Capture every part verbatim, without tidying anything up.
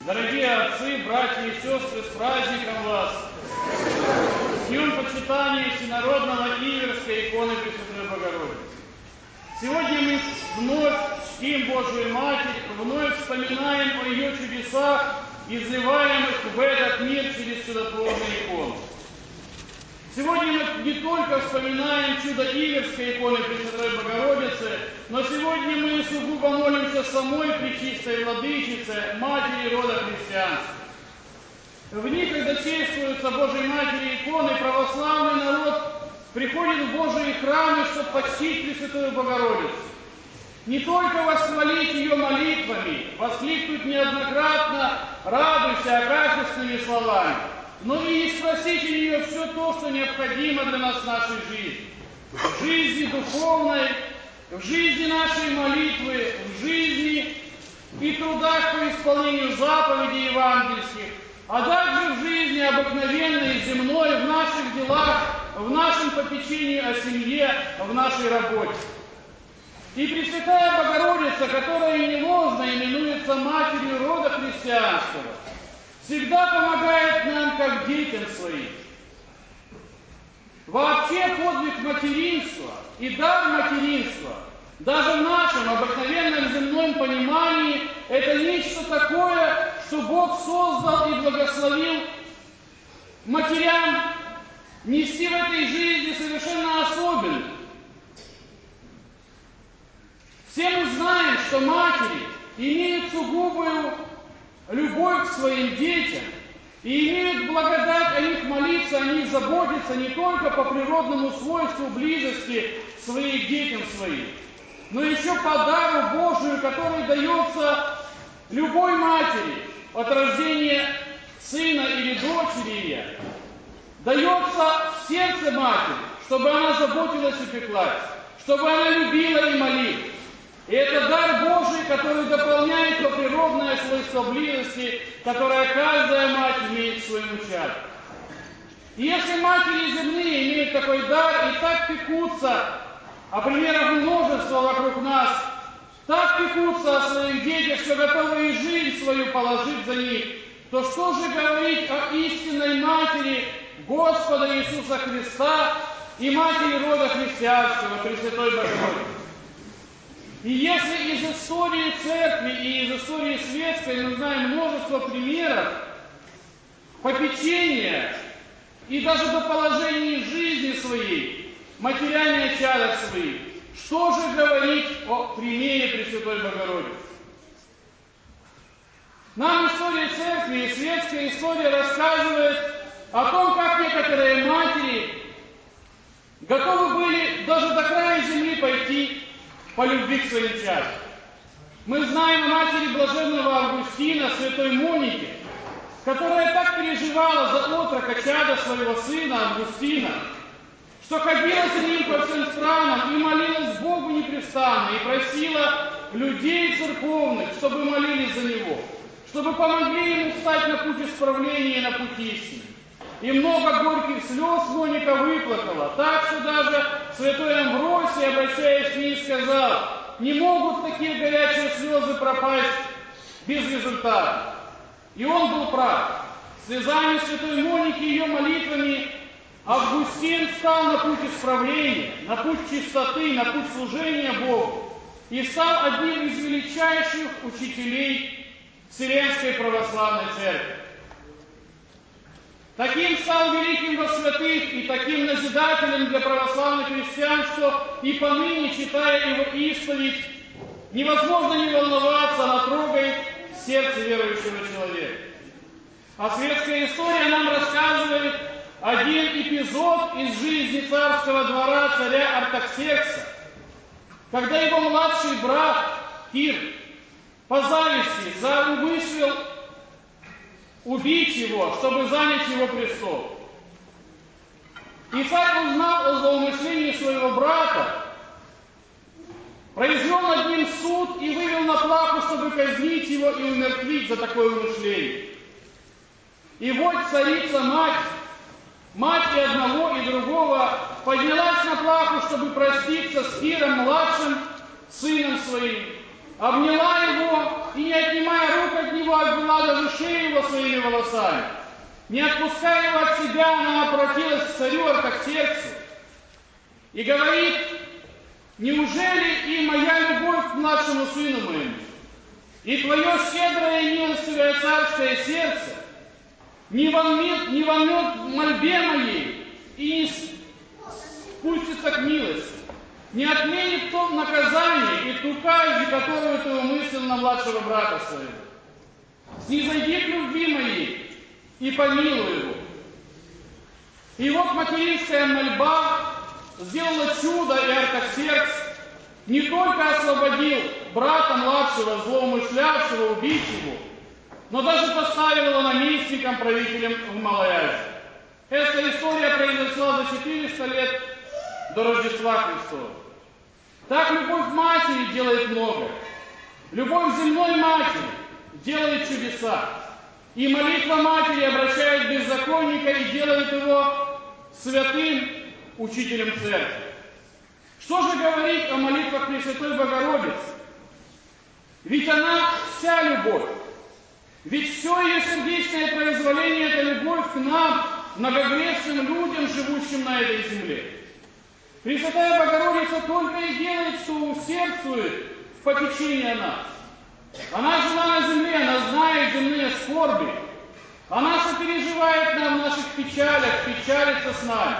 Дорогие отцы, братья и сестры, с праздником вас! С днем почитания Всенародного Иверской иконы Пресвятой Богородицы. Сегодня мы вновь чтим Божию Матерь, вновь вспоминаем о ее чудесах, изливаемых в этот мир через чудотворные иконы. Сегодня мы не только вспоминаем чудо Иверской иконы Пресвятой Богородицы, но сегодня мы сугубо молимся самой Пречистой Владычице, Матери рода христианства. В них, когда чествуются Божьей Матери иконы, православный народ приходит в Божьи храмы, чтобы почтить Пресвятую Богородицу. Не только восхвалить ее молитвами, воскликнуть неоднократно, радуйся качественными словами, но и спросить у нее все то, что необходимо для нас в нашей жизни. В жизни духовной, в жизни нашей молитвы, в жизни и трудах по исполнению заповедей евангельских, а также в жизни обыкновенной, земной, в наших делах, в нашем попечении о семье, в нашей работе. И Пресвятая Богородица, которая не ложно именуется Матерью рода христианского, всегда помогает нам, как детям своим. Вообще подвиг материнства и дар материнства, даже в нашем обыкновенном земном понимании, это нечто такое, что Бог создал и благословил матерям нести в этой жизни совершенно особенно. Все мы знаем, что матери имеют сугубую любовь к своим детям и имеют благодать о них молиться, о них заботиться не только по природному свойству близости своих детям своим, но еще по дару Божию, который дается любой матери от рождения сына или дочери ее, дается в сердце матери, чтобы она заботилась и пеклась, чтобы она любила и молилась. И это дар Божий, который дополняет то природное свойство близости, которое каждая мать имеет к своему чаду. И если матери земные имеют такой дар и так пекутся, а примеров множество вокруг нас, так пекутся о своих детях, что готовы и жизнь свою положить за них, то что же говорить о истинной матери Господа Иисуса Христа и матери рода христианского, Пресвятой Богородицы? И если из истории церкви и из истории светской мы знаем множество примеров попечения и даже до положения жизни своей, матерями о чадах своих, что же говорить о примере Пресвятой Богородицы? Нам история церкви и светская история рассказывает о том, как некоторые матери готовы были даже до края земли пойти по любви к своим чадам. Мы знаем о матери блаженного Августина, святой Монике, которая так переживала за отрока чада своего сына Августина, что ходила за ним по всем странам и молилась Богу непрестанно, и просила людей церковных, чтобы молились за него, чтобы помогли ему встать на путь исправления и на путь истины. И много горьких слез Моника выплакала, так что даже святой Амвросий, обращаясь к ней, сказал: не могут такие горячие слезы пропасть без результата. И он был прав. Слезами святой Моники и ее молитвами Августин встал на путь исправления, на путь чистоты, на путь служения Богу и стал одним из величайших учителей Вселенской Православной Церкви. Таким стал великим во святых и таким назидателем для православных христиан, что и поныне, читая его исповедь, невозможно не волноваться, она трогает сердце верующего человека. А светская история нам рассказывает один эпизод из жизни царского двора царя Артаксеркса, когда его младший брат Кир по зависти за умысел убить его, чтобы занять его престол. И царь узнал о злоумышлении своего брата, произвел над ним суд и вывел на плаху, чтобы казнить его и умертвить за такое умышление. И вот царица-мать, мать и одного, и другого, поднялась на плаху, чтобы проститься с Киром, младшим сыном своим, обняла его и, не отнимая рук от него, обвела даже шею его своими волосами. Не отпуская его от себя, она обратилась к царю Артаксерксу и говорит: неужели и моя любовь к младшему сыну моему, и твое щедрое и милостивое царское сердце не вомнет, не вомнет в мольбе моей и не спустится к милости, не отменит то наказание и ту казнь, которую ты умыслил на младшего брата своего. Снизойди к любви моей и помилуй его. И вот материнская мольба сделала чудо, и Артаксеркс не только освободил брата младшего, злоумышлявшего убить его, но даже поставил его наместником, правителем в Малой Азии. Эта история произошла за четыреста лет до Рождества Христова. Так любовь матери делает многое. Любовь земной матери делает чудеса. И молитва матери обращает беззаконника и делает его святым учителем церкви. Что же говорить о молитвах Пресвятой Богородицы? Ведь она вся любовь. Ведь все ее сердечное произволение – это любовь к нам, многогрешным людям, живущим на этой земле. Пресвятая Богородица только и делает, что усердствует в попечении о нас. Она жила на земле, она знает земные скорби. Она сопереживает нам в наших печалях, печалится с нами.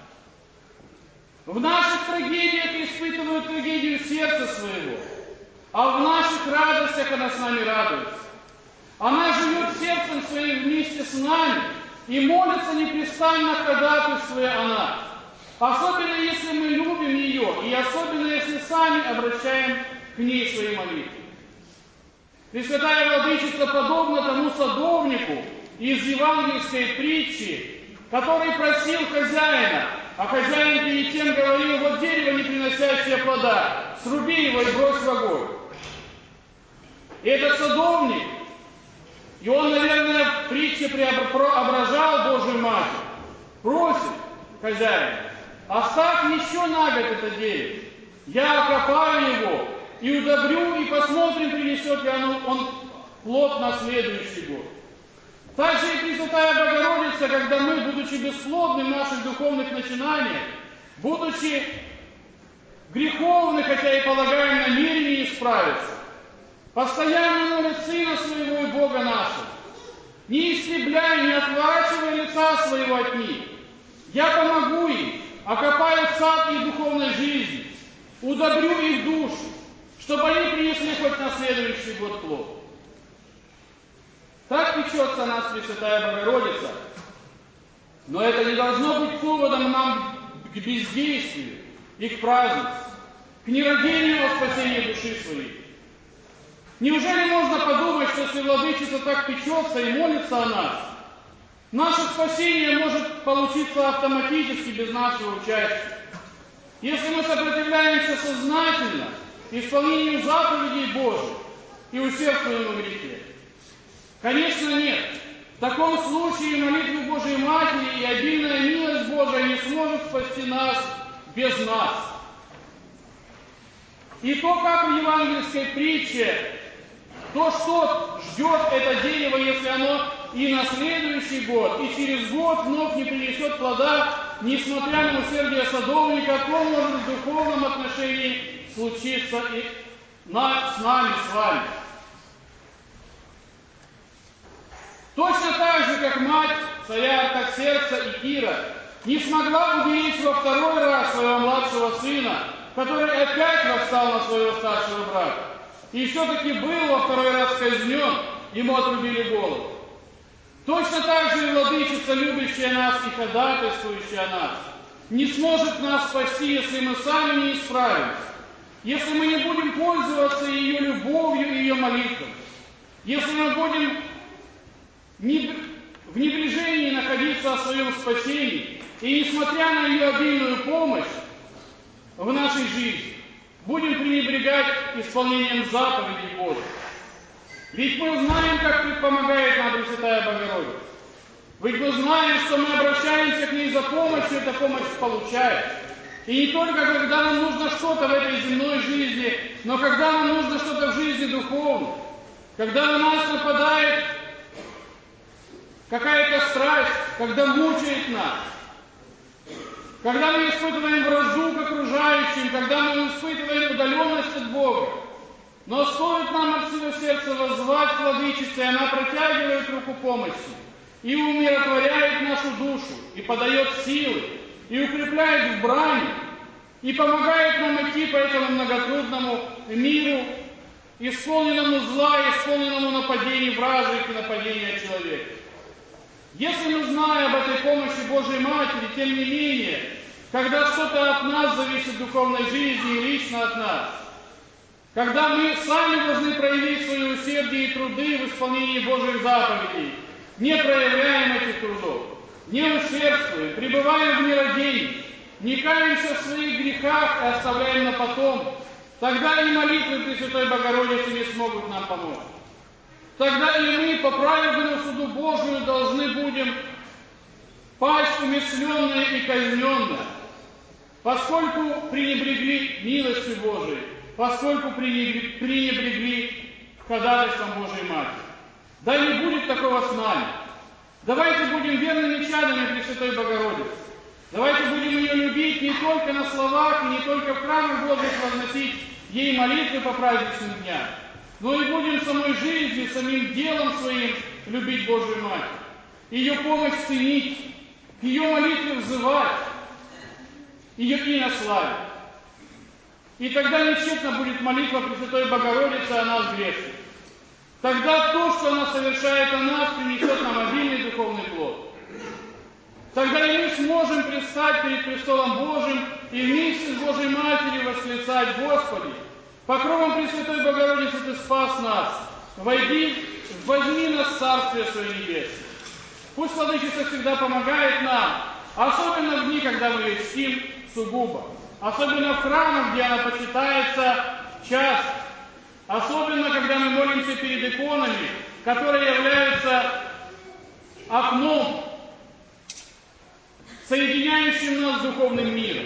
В наших трагедиях испытывает трагедию сердца своего, а в наших радостях она с нами радуется. Она живет сердцем своим вместе с нами и молится непрестанно, ходатайствуя о нас. Особенно, если мы любим ее, и особенно, если сами обращаем к ней свои молитвы. Пресвятая Владычица подобна тому садовнику из евангельской притчи, который просил хозяина, а хозяин перед тем говорил: вот дерево, не приносящее плода, сруби его и брось в огонь. И этот садовник, и он, наверное, в притче преображал Божию Матерь, просит хозяина: оставь еще на год это дерево, я окопаю его и удобрю, и посмотрим, принесет ли оно, он плод на следующий год. Также и Пресвятая Богородица, когда мы, будучи бесплодны в наших духовных начинаниях, будучи греховны, хотя и полагаем намерение исправиться, постоянно молит Сына Своего и Бога нашего, не истребляя, не отворачивая лица Своего от них. Я помогу им, окопаю сад их духовной жизни, удобрю их душу, чтобы они принесли хоть на следующий год плод. Так печется о нас Пресвятая Богородица, но это не должно быть поводом нам к бездействию и к празднеству, к нерадению о спасении души своей. Неужели можно подумать, что если Владычица так печется и молится о нас, наше спасение может получиться автоматически без нашего участия? Если мы сопротивляемся сознательно исполнению заповедей Божьих и усердствуем в грехе? Конечно, нет. В таком случае молитвы Божией Матери и обильная милость Божия не сможет спасти нас без нас. И то, как в евангельской притче, то, что ждет это дерево, если оно и на следующий год, и через год вновь не принесет плода, несмотря на усердие садовника, то может в духовном отношении случиться и на, с нами, с вами. Точно так же, как мать царя Артаксеркса и Кира не смогла уберечь во второй раз своего младшего сына, который опять восстал на своего старшего брата, и все-таки был во второй раз казнен, ему отрубили голову. Точно так же и Владычица, любящая нас и ходатайствующая о нас, не сможет нас спасти, если мы сами не исправимся, если мы не будем пользоваться ее любовью и ее молитвой, если мы будем в небрежении находиться о своем спасении, и несмотря на ее обильную помощь в нашей жизни, будем пренебрегать исполнением заповедей Божьих. Ведь мы знаем, как помогает нам Пресвятая Богородица. Ведь мы знаем, что мы обращаемся к ней за помощью, и эта помощь получаем. И не только когда нам нужно что-то в этой земной жизни, но когда нам нужно что-то в жизни духовной. Когда на нас нападает какая-то страсть, когда мучает нас. Когда мы испытываем вражду к окружающим, когда мы испытываем удаленность от Бога. Но стоит нам от всего сердца воззвать к Владычице, и она протягивает руку помощи, и умиротворяет нашу душу, и подает силы, и укрепляет в брани, и помогает нам идти по этому многотрудному миру, исполненному зла, исполненному нападений вражеских и нападений от человека. Если мы знаем об этой помощи Божьей Матери, тем не менее, когда что-то от нас зависит в духовной жизни и лично от нас, когда мы сами должны проявить свое усердие и труды в исполнении Божьих заповедей, не проявляем этих трудов, не усердствуем, пребываем в нерадении, не каемся в своих грехах и оставляем на потом, тогда и молитвы Пресвятой Богородицы не смогут нам помочь. Тогда и мы по праведному суду Божию должны будем пасть умерщвленные и казненные, поскольку пренебрегли милостью Божией, поскольку пренебрегли ходатайством Божьей Матери. Да не будет такого с нами. Давайте будем верными чадами Пресвятой Богородицы. Давайте будем ее любить не только на словах и не только в храмах Божьих возносить ей молитвы по праздничным дням, но и будем самой жизнью, самим делом своим любить Божию Матерь, ее помощь ценить, к ее молитве взывать, ее имя славить. И тогда не тщетна будет молитва Пресвятой Богородицы о нас грешных. Тогда то, что она совершает о нас, принесет нам обильный духовный плод. Тогда и мы сможем предстать перед престолом Божьим и вместе с Божьей Матерью восклицать: Господи, покровом Пресвятой Богородицы Ты спас нас, войди, возьми нас в Царствие Свое Небесное. Пусть Владычица всегда помогает нам, особенно в дни, когда мы ее чтим сугубо, особенно в храмах, где она почитается часто, особенно когда мы молимся перед иконами, которые являются окном, соединяющим нас с духовным миром,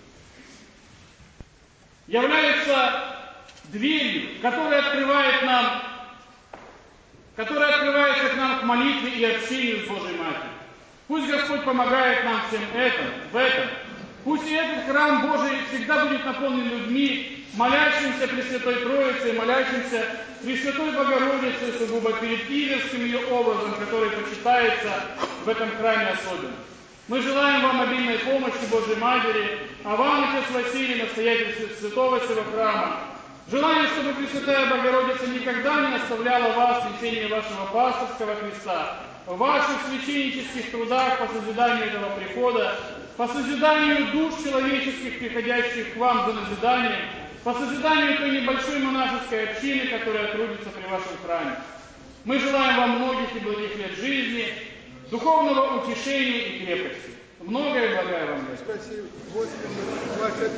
является дверью, которая открывает нам, которая открывается к нам к молитве и общению с Божьей Матерью. Пусть Господь помогает нам всем этом, в этом. Пусть и этот храм Божий всегда будет наполнен людьми, молящимся Пресвятой Троице, молящимся Пресвятой Богородице, сугубо перед Иверским ее образом, который почитается в этом храме особенно. Мы желаем вам обильной помощи Божьей Матери, а вам, Отец Василий, настоятель святого сего храма, желаем, чтобы Пресвятая Богородица никогда не оставляла вас в течение вашего пасторского креста, в ваших священнических трудах по созиданию этого прихода, по созиданию душ человеческих, приходящих к вам за назиданием, по созиданию той небольшой монашеской общины, которая трудится при вашем храме. Мы желаем вам многих и благих лет жизни, духовного утешения и крепости. Многое благая вам лет. Спасибо.